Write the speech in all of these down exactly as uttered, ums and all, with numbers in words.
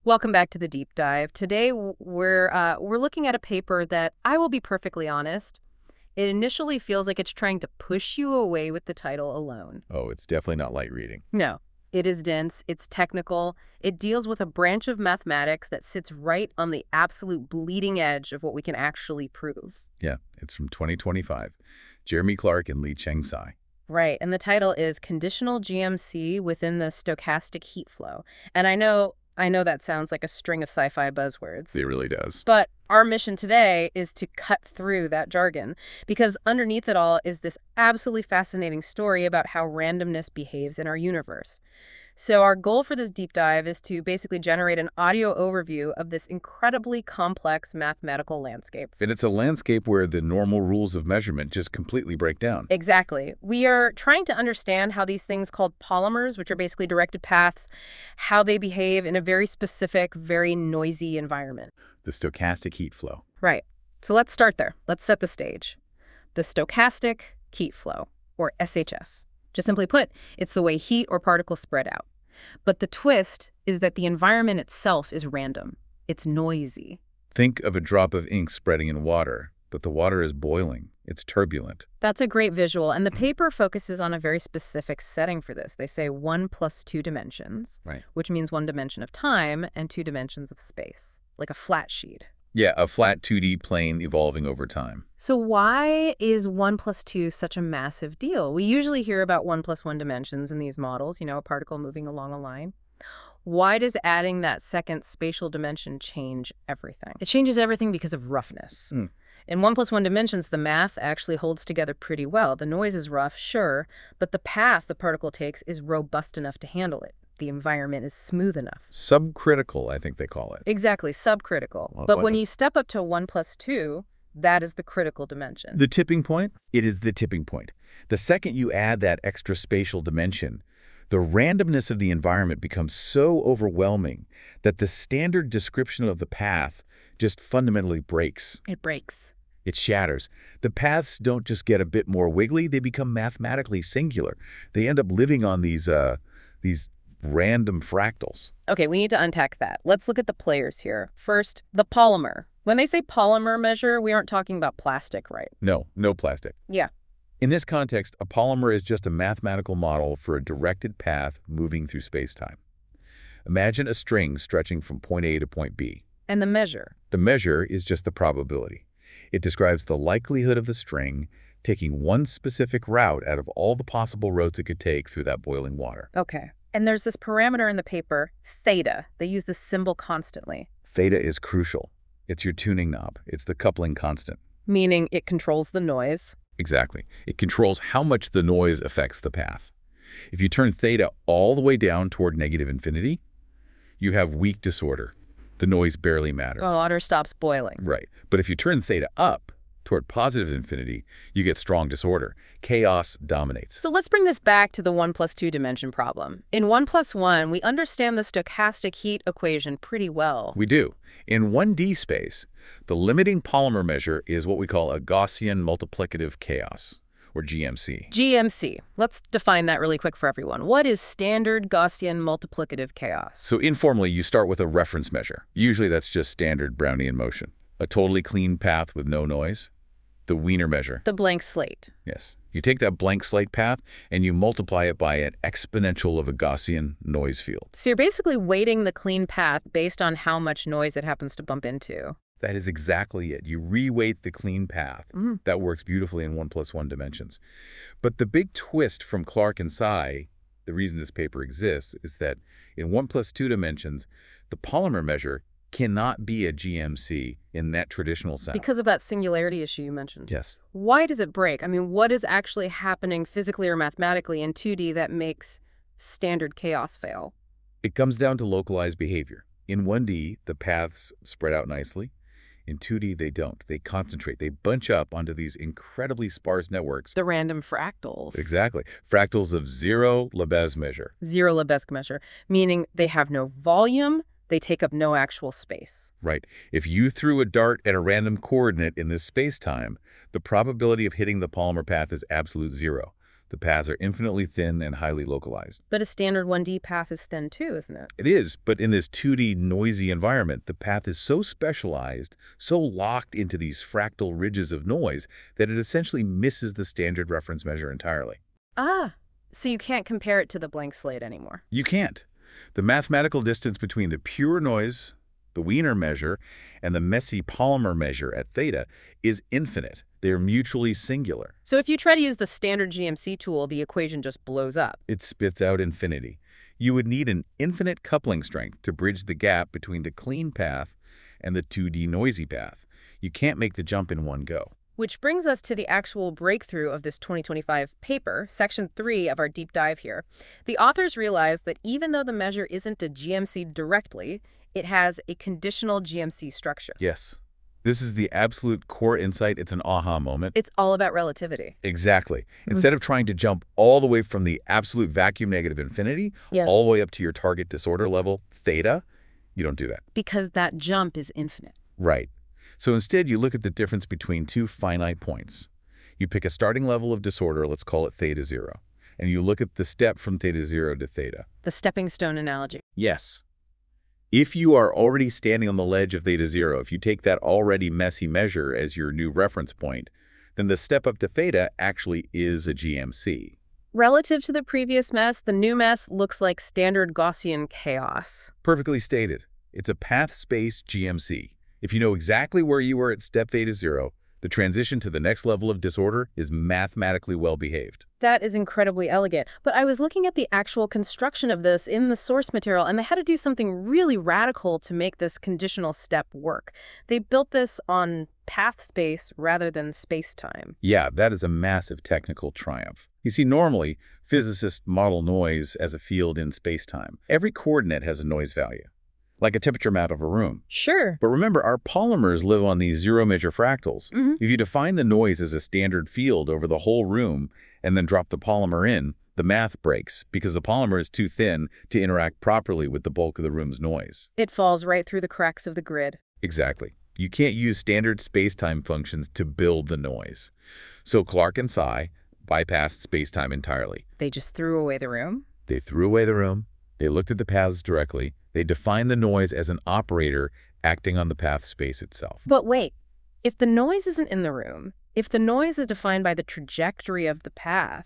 Welcome back to the deep dive. Today w- we're uh, we're looking at a paper that I will be perfectly honest. It initially feels like it's trying to push you away with the title alone. Oh, it's definitely not light reading. No, it is dense. It's technical. It deals with a branch of mathematics that sits right on the absolute bleeding edge of what we can actually prove. Yeah, it's from twenty twenty-five. Jeremy Clark and Li-Cheng Tsai. Right, and the title is Conditional G M C Within the Stochastic Heat Flow. And I know I know that sounds like a string of sci-fi buzzwords. It really does. But our mission today is to cut through that jargon, because underneath it all is this absolutely fascinating story about how randomness behaves in our universe. So our goal for this deep dive is to basically generate an audio overview of this incredibly complex mathematical landscape. And it's a landscape where the normal rules of measurement just completely break down. Exactly. We are trying to understand how these things called polymers, which are basically directed paths, how they behave in a very specific, very noisy environment. The stochastic heat flow. Right. So let's start there. Let's set the stage. The stochastic heat flow, or S H F. Just simply put, it's the way heat or particles spread out. But the twist is that the environment itself is random. It's noisy. Think of a drop of ink spreading in water, but the water is boiling. It's turbulent. That's a great visual, and the paper focuses on a very specific setting for this. They say one plus two dimensions, Right. which means one dimension of time and two dimensions of space, like a flat sheet. Yeah, a flat two D plane evolving over time. So why is one plus two such a massive deal? We usually hear about one plus one dimensions in these models, you know, a particle moving along a line. Why does adding that second spatial dimension change everything? It changes everything because of roughness. Mm. In one plus one dimensions, the math actually holds together pretty well. The noise is rough, sure, but the path the particle takes is robust enough to handle it. The environment is smooth enough. Subcritical, I think they call it. Exactly, subcritical. Well, but when what's- you step up to one plus two, that is the critical dimension. The tipping point? It is the tipping point. The second you add that extra spatial dimension, the randomness of the environment becomes so overwhelming that the standard description of the path just fundamentally breaks. It breaks. It shatters. The paths don't just get a bit more wiggly, they become mathematically singular. They end up living on these, uh, these random fractals. Okay, we need to unpack that. Let's look at the players here. First, the polymer. When they say polymer measure, we aren't talking about plastic, right? No, no plastic. Yeah. In this context, a polymer is just a mathematical model for a directed path moving through spacetime. Imagine a string stretching from point A to point B. And the measure. The measure is just the probability. It describes the likelihood of the string taking one specific route out of all the possible routes it could take through that boiling water. Okay. And there's this parameter in the paper, theta. They use this symbol constantly. Theta is crucial. It's your tuning knob. It's the coupling constant. Meaning it controls the noise. Exactly. It controls how much the noise affects the path. If you turn theta all the way down toward negative infinity, you have weak disorder. The noise barely matters. Well, water stops boiling. Right. But if you turn theta up toward positive infinity, you get strong disorder. Chaos dominates. So let's bring this back to the one plus two dimension problem. In one plus one, we understand the stochastic heat equation pretty well. We do. In one D space, the limiting polymer measure is what we call a Gaussian multiplicative chaos, or G M C. G M C. Let's define that really quick for everyone. What is standard Gaussian multiplicative chaos? So informally, you start with a reference measure. Usually that's just standard Brownian motion. A totally clean path with no noise. The Wiener measure. The blank slate. Yes. You take that blank slate path and you multiply it by an exponential of a Gaussian noise field. So you're basically weighting the clean path based on how much noise it happens to bump into. That is exactly it. You reweight the clean path. Mm. That works beautifully in one plus one dimensions. But the big twist from Clark and Tsai, the reason this paper exists, is that in one plus two dimensions, the polymer measure cannot be a G M C in that traditional sense. Because of that singularity issue you mentioned. Yes. Why does it break? I mean, what is actually happening physically or mathematically in two D that makes standard chaos fail? It comes down to localized behavior. In one D, the paths spread out nicely. In two D, they don't. They concentrate. They bunch up onto these incredibly sparse networks. The random fractals. Exactly. Fractals of zero Lebesgue measure. Zero Lebesgue measure, meaning they have no volume, they take up no actual space. Right. If you threw a dart at a random coordinate in this space-time, the probability of hitting the polymer path is absolute zero. The paths are infinitely thin and highly localized. But a standard one D path is thin too, isn't it? It is, but in this two D noisy environment, the path is so specialized, so locked into these fractal ridges of noise, that it essentially misses the standard reference measure entirely. Ah, so you can't compare it to the blank slate anymore. You can't. The mathematical distance between the pure noise, the Wiener measure, and the messy polymer measure at theta is infinite. They're mutually singular. So if you try to use the standard G M C tool, the equation just blows up. It spits out infinity. You would need an infinite coupling strength to bridge the gap between the clean path and the two D noisy path. You can't make the jump in one go. Which brings us to the actual breakthrough of this twenty twenty-five paper, section three of our deep dive here. The authors realized that even though the measure isn't a G M C directly, it has a conditional G M C structure. Yes. This is the absolute core insight. It's an aha moment. It's all about relativity. Exactly. Instead of trying to jump all the way from the absolute vacuum negative infinity Yeah. all the way up to your target disorder level, theta, you don't do that. Because that jump is infinite. Right. So instead, you look at the difference between two finite points. You pick a starting level of disorder, let's call it theta zero, and you look at the step from theta zero to theta. The stepping stone analogy. Yes. If you are already standing on the ledge of theta zero, if you take that already messy measure as your new reference point, then the step up to theta actually is a G M C. Relative to the previous mess, the new mess looks like standard Gaussian chaos. Perfectly stated. It's a path space G M C. If you know exactly where you were at step theta zero, the transition to the next level of disorder is mathematically well behaved. That is incredibly elegant. But I was looking at the actual construction of this in the source material, and they had to do something really radical to make this conditional step work. They built this on path space rather than space-time. Yeah, that is a massive technical triumph. You see, normally, physicists model noise as a field in space-time. Every coordinate has a noise value, like a temperature map of a room. Sure. But remember, our polymers live on these zero-measure fractals. Mm-hmm. If you define the noise as a standard field over the whole room and then drop the polymer in, the math breaks because the polymer is too thin to interact properly with the bulk of the room's noise. It falls right through the cracks of the grid. Exactly. You can't use standard space-time functions to build the noise. So Clark and Tsai bypassed space-time entirely. They just threw away the room? They threw away the room. They looked at the paths directly. They defined the noise as an operator acting on the path space itself. But wait, if the noise isn't in the room, if the noise is defined by the trajectory of the path,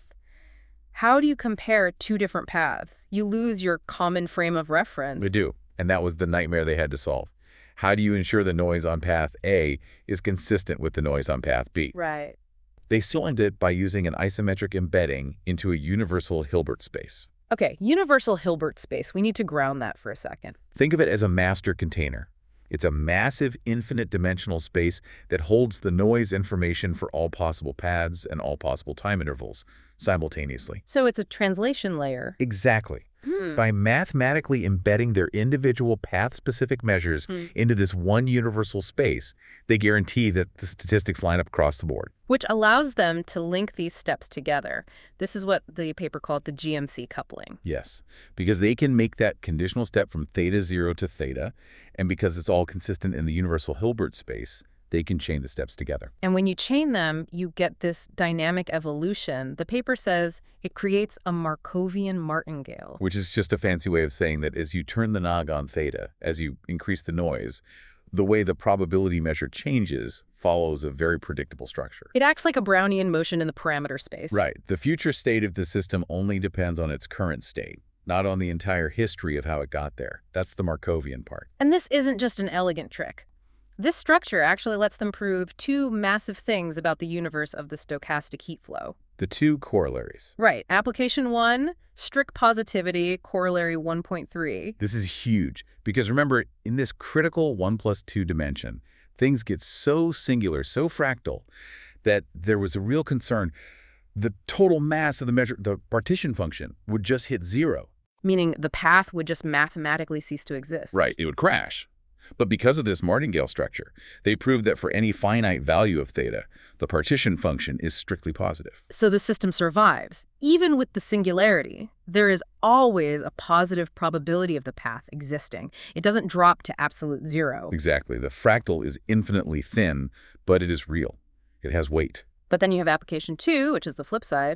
how do you compare two different paths? You lose your common frame of reference. They do, and that was the nightmare they had to solve. How do you ensure the noise on path A is consistent with the noise on path B? Right. They solved it by using an isometric embedding into a universal Hilbert space. Okay, universal Hilbert space. We need to ground that for a second. Think of it as a master container. It's a massive infinite dimensional space that holds the noise information for all possible paths and all possible time intervals simultaneously. So it's a translation layer. Exactly. Hmm. By mathematically embedding their individual path-specific measures Hmm. into this one universal space, they guarantee that the statistics line up across the board. Which allows them to link these steps together. This is what the paper called the G M C coupling. Yes, because they can make that conditional step from theta zero to theta, and because it's all consistent in the universal Hilbert space, they can chain the steps together. And when you chain them, you get this dynamic evolution. The paper says it creates a Markovian martingale. Which is just a fancy way of saying that as you turn the knob on theta, as you increase the noise, the way the probability measure changes follows a very predictable structure. It acts like a Brownian motion in the parameter space. Right. The future state of the system only depends on its current state, not on the entire history of how it got there. That's the Markovian part. And this isn't just an elegant trick. This structure actually lets them prove two massive things about the universe of the stochastic heat flow. The two corollaries. Right. Application one, strict positivity, corollary one point three. This is huge because remember, in this critical one plus two dimension, things get so singular, so fractal, that there was a real concern. The total mass of the measure, the partition function, would just hit zero. Meaning the path would just mathematically cease to exist. Right. It would crash. But because of this martingale structure, they proved that for any finite value of theta, the partition function is strictly positive. So the system survives. Even with the singularity, there is always a positive probability of the path existing. It doesn't drop to absolute zero. Exactly. The fractal is infinitely thin, but it is real. It has weight. But then you have application two, which is the flip side,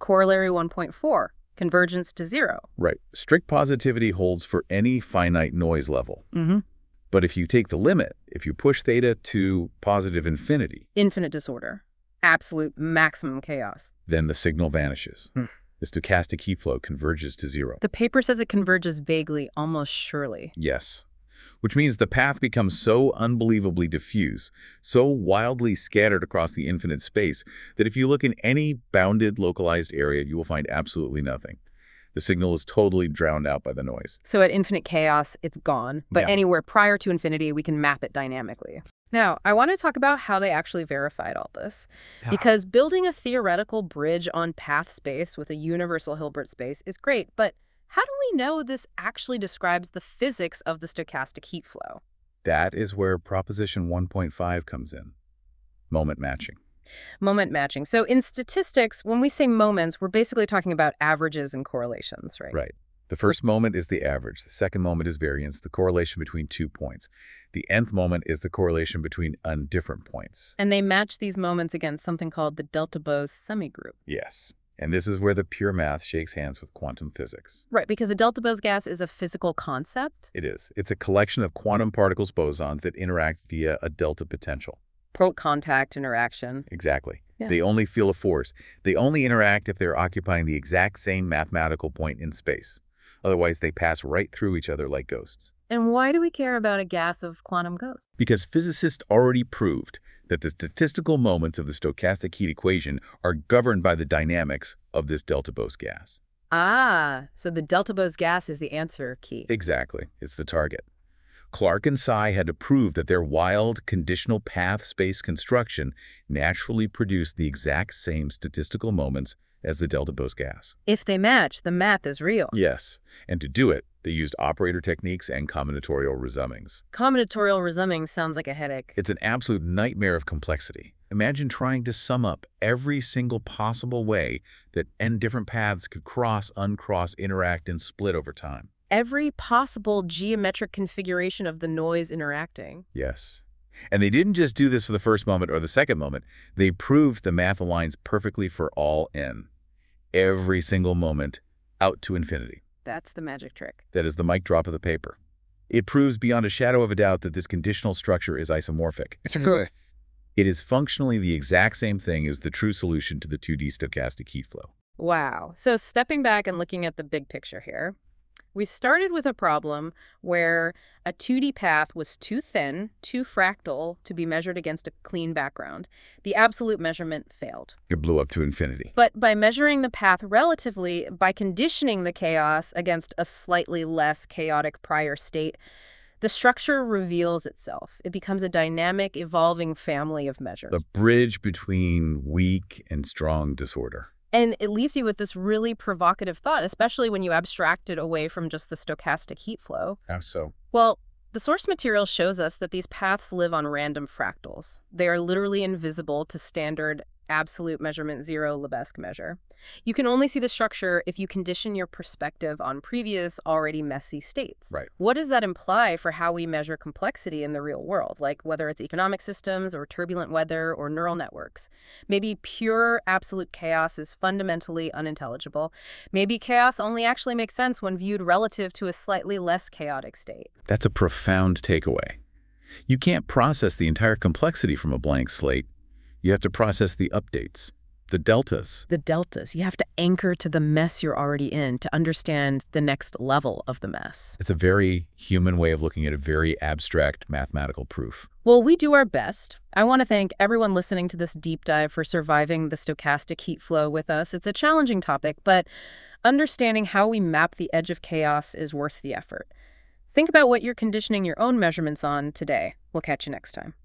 Corollary one point four, convergence to zero. Right. Strict positivity holds for any finite noise level. Mm-hmm. But if you take the limit, if you push theta to positive infinity, Infinite disorder. Absolute maximum chaos. then the signal vanishes. Hmm. The stochastic heat flow converges to zero. The paper says it converges vaguely, almost surely. Yes. Which means the path becomes so unbelievably diffuse, so wildly scattered across the infinite space, that if you look in any bounded localized area, you will find absolutely nothing. The signal is totally drowned out by the noise. So at infinite chaos, it's gone. But Yeah. anywhere prior to infinity, we can map it dynamically. Now, I want to talk about how they actually verified all this. Yeah. Because building a theoretical bridge on path space with a universal Hilbert space is great, but how do we know this actually describes the physics of the stochastic heat flow? That is where proposition one point five comes in. Moment matching. Moment matching. So in statistics, when we say moments, we're basically talking about averages and correlations, right? Right. The first moment is the average. The second moment is variance, the correlation between two points. The nth moment is the correlation between undifferent points. And they match these moments against something called the delta-Bose semigroup. Yes. And this is where the pure math shakes hands with quantum physics. Right, because a delta-Bose gas is a physical concept. It is. It's a collection of quantum particles bosons that interact via a delta potential. Pro-contact interaction. Exactly. Yeah. They only feel a force. They only interact if they're occupying the exact same mathematical point in space. Otherwise, they pass right through each other like ghosts. And why do we care about a gas of quantum ghosts? Because physicists already proved that the statistical moments of the stochastic heat equation are governed by the dynamics of this delta-Bose gas. Ah, so the delta-Bose gas is the answer key. Exactly. It's the target. Clark and Tsai had to prove that their wild conditional path space construction naturally produced the exact same statistical moments as the delta-Bose gas. If they match, the math is real. Yes, and to do it, they used operator techniques and combinatorial resummings. Combinatorial resumming sounds like a headache. It's an absolute nightmare of complexity. Imagine trying to sum up every single possible way that n different paths could cross, uncross, interact, and split over time. Every possible geometric configuration of the noise interacting. Yes. And they didn't just do this for the first moment or the second moment. They proved the math aligns perfectly for all n. Every single moment, out to infinity. That's the magic trick. That is the mic drop of the paper. It proves beyond a shadow of a doubt that this conditional structure is isomorphic. It's good. It is functionally the exact same thing as the true solution to the two D stochastic heat flow. Wow. So stepping back and looking at the big picture here, we started with a problem where a two D path was too thin, too fractal to be measured against a clean background. The absolute measurement failed. It blew up to infinity. But by measuring the path relatively, by conditioning the chaos against a slightly less chaotic prior state, the structure reveals itself. It becomes a dynamic, evolving family of measures. The bridge between weak and strong disorder. And it leaves you with this really provocative thought, especially when you abstract it away from just the stochastic heat flow. How so? Well, the source material shows us that these paths live on random fractals. They are literally invisible to standard absolute measurement zero Lebesgue measure. You can only see the structure if you condition your perspective on previous already messy states. Right. What does that imply for how we measure complexity in the real world, like whether it's economic systems or turbulent weather or neural networks? Maybe pure absolute chaos is fundamentally unintelligible. Maybe chaos only actually makes sense when viewed relative to a slightly less chaotic state. That's a profound takeaway. You can't process the entire complexity from a blank slate. You have to process the updates, the deltas. The deltas. You have to anchor to the mess you're already in to understand the next level of the mess. It's a very human way of looking at a very abstract mathematical proof. Well, we do our best. I want to thank everyone listening to this deep dive for surviving the stochastic heat flow with us. It's a challenging topic, but understanding how we map the edge of chaos is worth the effort. Think about what you're conditioning your own measurements on today. We'll catch you next time.